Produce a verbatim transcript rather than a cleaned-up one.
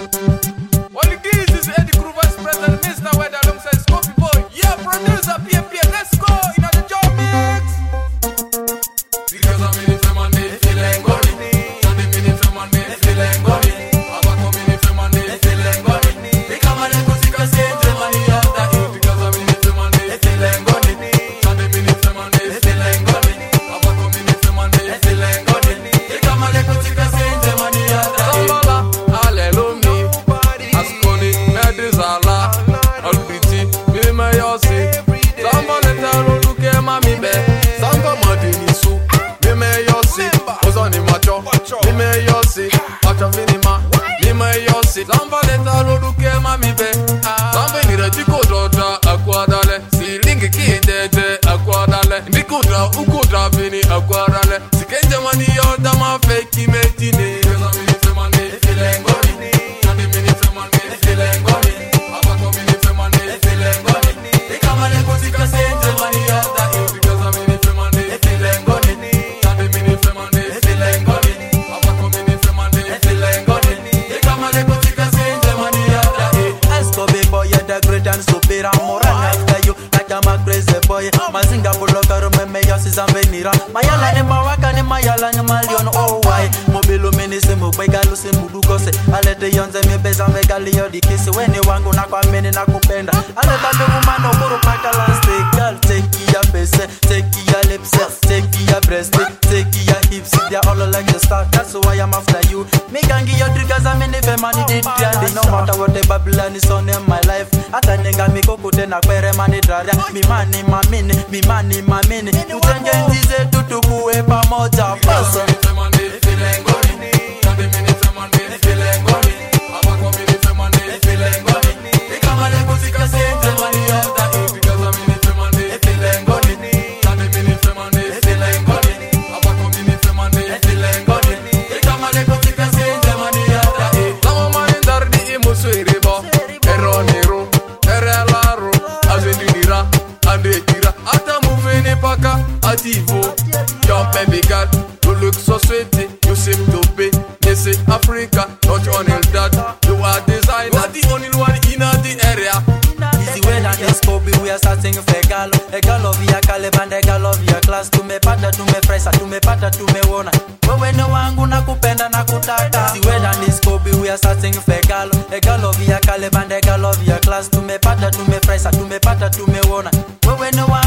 All it is is Eddie Crew, Vice President, Mister Weather alongside Scopy Boy. Yeah, producer P M P, let's go in the job mix. Because I'm in it for money, feeling good. Sunday minute for money, feeling good. Abako minute for money, feeling good. Because I'm in it for say money after it. Because I'm in it for money, feeling good. Sunday minute for money, feeling good. Abako minute for money, feeling good. Because I'm in it for say money after it. Sambala, hallelujah. Ascoli, Medizala, Albiti, Mima Yossi. Sambala, Taro, Luke, Mami Be. Samba Madinisu, Mima Yossi. Ozoni Macho, Mima Yossi. Macho Vinima, Mima Yossi. Sambala, Taro, Luke, Mami Be. Samba Nira Chico Dota, Aquadale. Silingi Kinde, Aquadale. Nikudra, Ukudra, Vini, Aquadale. Sikenja Mani Yoda, ma fake Metine. Mazinga buloka rumeme yosi zambenira Mayala ni mawaka ni mayala ni malion oh why Mobilo minisi mubega lusi mudukose Alete yonze mibeza megali yodi kisi Weni wangu na kwa mini na kupenda Aleta mi umano buru paka lanste Girl take ya bese, take ya lips Take ya breast, take ya hips They are all like a star, that's why I'm after you Me gangi your triggers I mean if a man did trendy No matter what the Babylon is on in my life Ata nenga mi kokute na kwere mani draria Mi mani mamini, mi mani mamini Tutenge nzize tutukuwe pamoja Basa Ativo, jump and big girl, you look so sweet, you seem to be Missy Africa, not only that, you are designer, the only one in the area. Easy way than this Kobe, we are starting for a girl, a girl of your caliber and a girl of your class. To me pata, to me fresa, to me pata, to me wona. But when no wangu na kupenda na kutata. Easy way than this Kobe, we are starting for a girl, a girl of your caliber and a girl of your class. To me pata, to me fresa, to me pata, to me wona. But when no